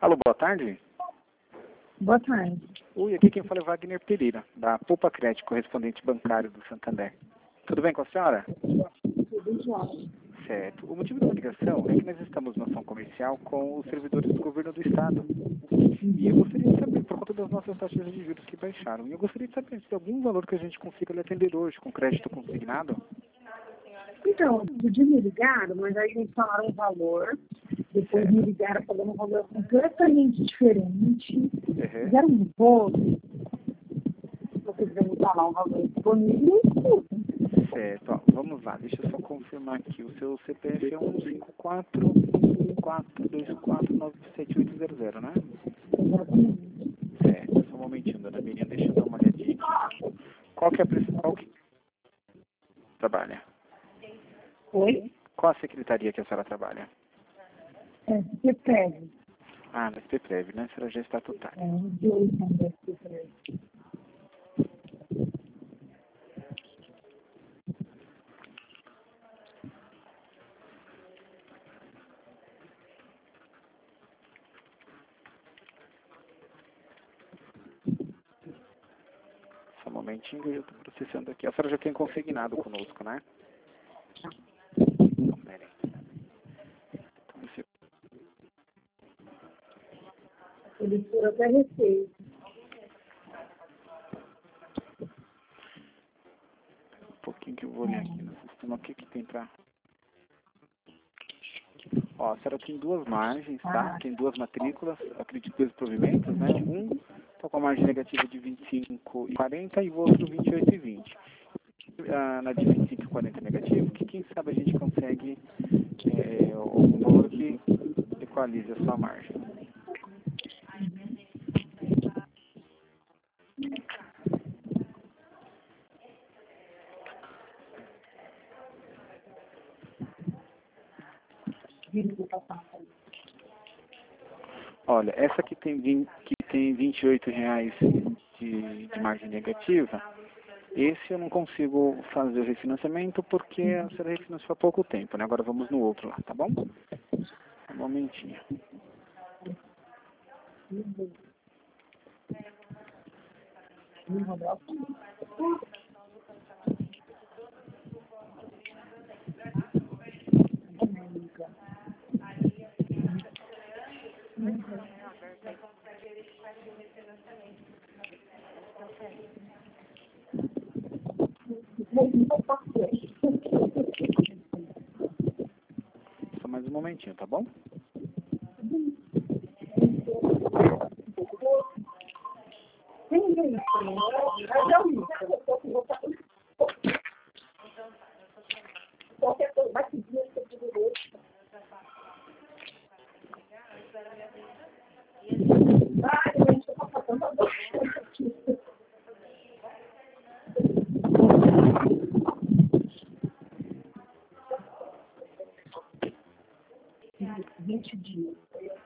Alô, boa tarde. Boa tarde. Oi, aqui quem fala é Wagner Pereira, da Poupa Crédito, correspondente bancário do Santander. Tudo bem com a senhora? Tudo jóia. Certo. O motivo da minha ligação é que nós estamos na ação comercial com os servidores do governo do Estado. E eu gostaria de saber, por conta das nossas taxas de juros que baixaram, e eu gostaria de saber se tem algum valor que a gente consiga lhe atender hoje com crédito consignado. Então, podia me ligar, mas aí eles falaram um valor, depois me ligaram falando um valor completamente diferente. Fizeram um bolo. Se você quiser me falar um valor disponível, Certo, ó, vamos lá, deixa eu só confirmar aqui. O seu CPF é 154-424-97800, né? exatamente. Certo, só um momentinho, dona Miriam, deixa eu dar uma olhadinha aqui. Qual que trabalha? Oi? Qual a secretaria que a senhora trabalha? Você pede. Ah, na SPPrev, né? A senhora já está estatutária. De 8 da SPPrev. Só um momentinho, eu estou processando aqui. A senhora já tem consignado conosco, né? Então, peraí. Então, você... Eles foram até Receita. Um pouquinho que eu vou olhar aqui no sistema. O que que tem pra... Ó, a senhora tem duas margens, tá? Tem duas matrículas, acredito, dois provimentos, né? Um tá com a margem negativa de 25,40 e o outro 28,20. Na de 25,40 negativo, que quem sabe a gente consegue algum valor que equalize a sua margem. Olha, essa que tem R$ 28 de margem negativa, esse eu não consigo fazer o refinanciamento porque a senhora refinanciou há pouco tempo, né? Agora vamos no outro lá, tá bom? Um momentinho. Só mais um momentinho, tá bom? dias.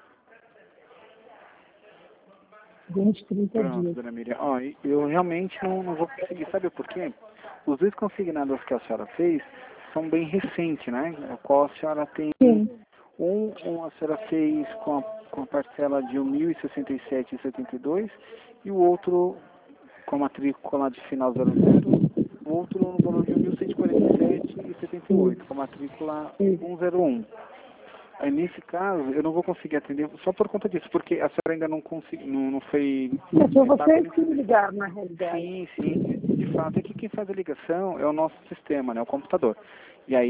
20, 30 Pronto, dias. dona Miriam. Ó, eu realmente não vou conseguir. Sabe por quê? Os dois consignados que a senhora fez são bem recentes, né? O qual a senhora tem... Sim. Um a senhora fez com a parcela de R$ 1.067,72 e o outro com a matrícula de final 00, o outro no valor de R$ 1.147,78, com a matrícula 101. Aí, nesse caso, eu não vou conseguir atender só por conta disso, porque a senhora ainda não foi... Mas foi vocês que me ligaram, na realidade. Sim, sim. De fato, é que quem faz a ligação é o nosso sistema, né? O computador. E aí,